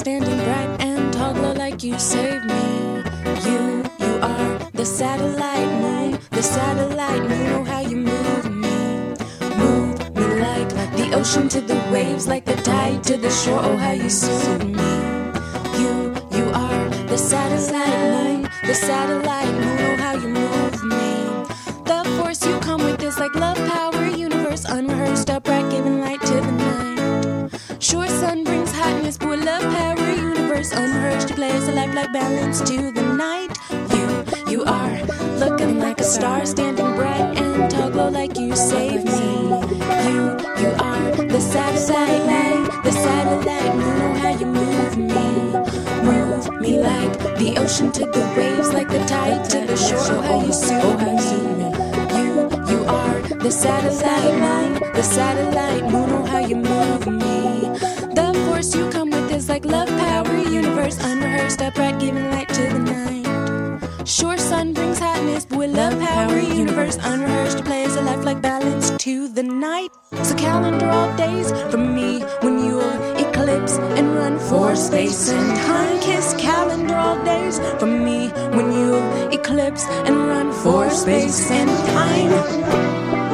standing bright and tall, glow like you saved me. You are the satellite moon, oh how you move me like the ocean to the waves, like the tide to the shore, oh how you soothe me. You are the satellite moon, oh how you move me. The force you come with is like love, power, universe, unrehearsed, upright, giving light to the night. Sure, sun brings hotness, but love, power, universe, unrehearsed, you play as a lifelike balance to the night. You are looking like a star, standing bright and tall, glow like you saved me. You are the satellite moon, oh how you move me like the ocean to the waves, like the tide to the shore, oh how you soothe me. You are the satellite moon, oh how you move me. The force you come with is like love, power, universe, unrehearsed, upright, giving light to the night. Sure, sun brings hotness, but with love, power, universe, unrehearsed, to play as a lifelike balance to the night. So calendar all days from me when you'll eclipse and run for space and time. Kiss calendar all days from me when you'll eclipse and run for space and time.